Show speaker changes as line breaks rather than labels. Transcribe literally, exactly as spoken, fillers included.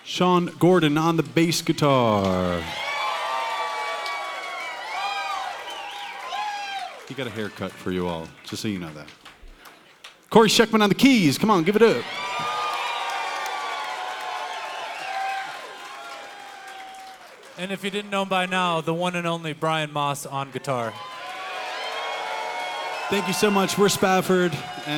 Sean Gordon on the bass guitar. He got a haircut for you all, just so you know that. Corey Sheckman on the keys. Come on, give it up.
And if you didn't know by now, the one and only Brian Moss on guitar.
Thank you so much. We're Spafford. And